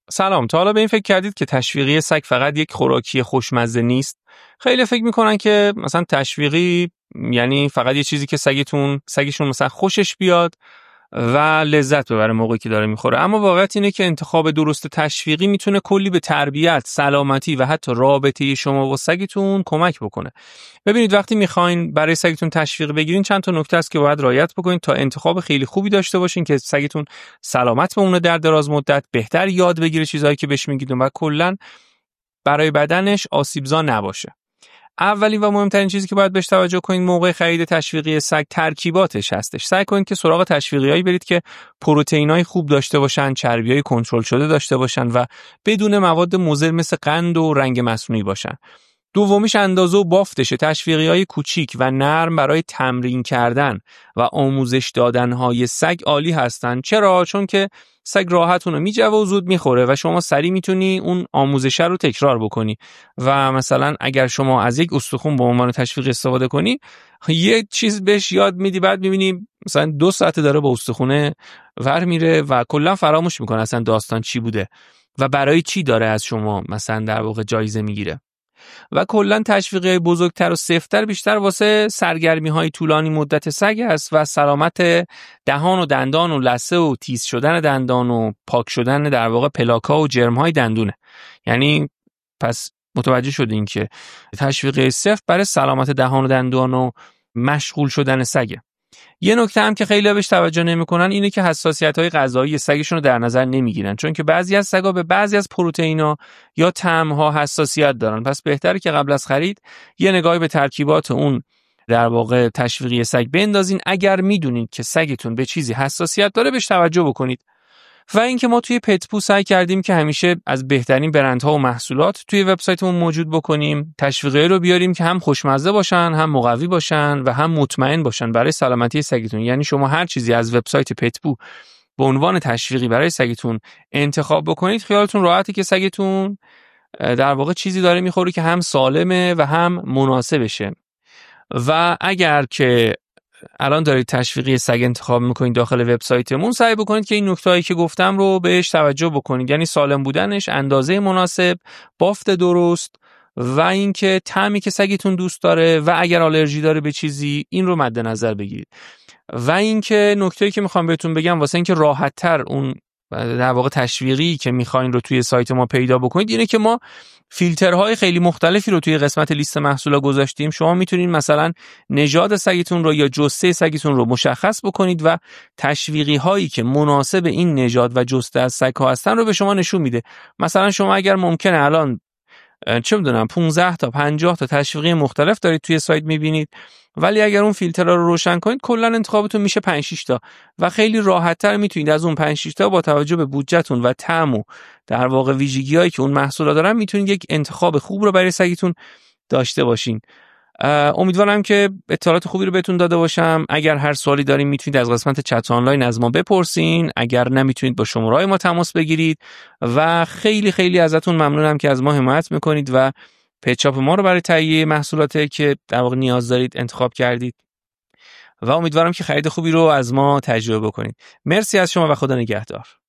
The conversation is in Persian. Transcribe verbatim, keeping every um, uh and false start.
سلام، تا حالا به این فکر کردید که تشویقی سگ فقط یک خوراکی خوشمزه نیست؟ خیلی فکر میکنن که مثلا تشویقی یعنی فقط یه چیزی که سگتون سگشون مثلا خوشش بیاد و لذت ببره موقعی که داره میخوره. اما واقعیت اینه که انتخاب درست تشویقی میتونه کلی به تربیت، سلامتی و حتی رابطه شما با سگتون کمک بکنه. ببینید وقتی میخواین برای سگتون تشویق بگیرین چند تا نکته است که باید رعایت بکنین تا انتخاب خیلی خوبی داشته باشین که سگتون سلامت بمونه در دراز مدت، بهتر یاد بگیره چیزایی که بهش میگید و کلا برای بدنش آسیبزا نباشه. اولین و مهمترین چیزی که باید بهش توجه کنید موقع خرید تشویقی سگ ترکیباتش هستش. سعی کنید که سراغ تشویقیایی برید که پروتئینای خوب داشته باشن، چربیای کنترل شده داشته باشن و بدون مواد مضر مثل قند و رنگ مصنوعی باشن. دومیش اندازه و بافتشه. تشویقیای کوچیک و نرم برای تمرین کردن و آموزش دادنهای سگ عالی هستن. چرا؟ چون که سگ راحت اونو میجوه و زود میخوره و شما سریع میتونی اون آموزش رو تکرار بکنی و مثلا اگر شما از یک استخوان به عنوان تشویق استفاده کنی، یه چیز بهش یاد میدی، بعد میبینی مثلا دو ساعت داره با استخونه ور میره و کلا فراموش میکنه اصلا داستان چی بوده و برای چی داره از شما مثلا در واقع جایزه میگیره. و کلا تشویقی بزرگتر و سفت‌تر بیشتر واسه سرگرمی‌های طولانی مدت سگ است و سلامت دهان و دندان و لثه و تیز شدن دندان و پاک شدن در واقع پلاک‌ها و جرم‌های دندونه. یعنی پس متوجه شدین که تشویقی سفت برای سلامت دهان و دندان و مشغول شدن سگه. یه نکته هم که خیلی بهش توجه نمی‌کنن اینه که حساسیت‌های غذایی سگشون رو در نظر نمی‌گیرن، چون که بعضی از سگا به بعضی از پروتئینا یا طعم‌ها حساسیت دارن. پس بهتره که قبل از خرید یه نگاهی به ترکیبات اون در واقع تشویقی سگ بندازین. اگر میدونید که سگتون به چیزی حساسیت داره بهش توجه بکنید. و اینکه ما توی پتپو سعی کردیم که همیشه از بهترین برندها و محصولات توی وبسایتمون موجود بکنیم. تشویقی رو بیاریم که هم خوشمزه باشن، هم مقوی باشن و هم مطمئن باشن برای سلامتی سگتون. یعنی شما هر چیزی از وبسایت پتپو به عنوان تشویقی برای سگتون انتخاب بکنید، خیالتون راحته که سگتون در واقع چیزی داره میخوره که هم سالمه و هم مناسبشه. و اگر که الان دارید تشویقی سگ انتخاب میکنید داخل وبسایتمون، سعی بکنید که این نکتهایی که گفتم رو بهش توجه بکنید. یعنی سالم بودنش، اندازه مناسب، بافت درست و اینکه طعمی که سگتون دوست داره و اگر آلرژی داره به چیزی این رو مد نظر بگیرید. و اینکه نکته‌ای که میخوام بهتون بگم واسه اینکه راحت‌تر اون در واقع تشویقی که میخواین رو توی سایت ما پیدا بکنید اینه که ما فیلترهای خیلی مختلفی رو توی قسمت لیست محصولا گذاشتیم. شما میتونید مثلا نژاد سگتون رو یا جثه سگتون رو مشخص بکنید و تشویقی هایی که مناسب این نژاد و جثه از سگ ها هستن رو به شما نشون میده. مثلا شما اگر ممکنه الان چه میدونم پانزده تا پنجاه تا تشویقی مختلف دارید توی سایت میبینید، ولی اگر اون فیلترها رو روشن کنید کلا انتخابتون میشه پنج شش تا و خیلی راحت‌تر میتونید از اون پنج شش تا با توجه به بودجهتون و طعم و در واقع ویژگی‌هایی که اون محصولا دارن میتونید یک انتخاب خوب رو برای سگتون داشته باشین. امیدوارم که اطلاعات خوبی رو بهتون داده باشم. اگر هر سوالی دارین میتونید از قسمت چت آنلاین از ما بپرسین، اگر نمیتونید با شماره‌های ما تماس بگیرید و خیلی خیلی ازتون ممنونم که از ما حمایت میکنید و پیچاپ ما رو برای تهیه محصولاتی که در واقع نیاز دارید انتخاب کردید و امیدوارم که خرید خوبی رو از ما تجربه بکنید. مرسی از شما و خدا نگهدار.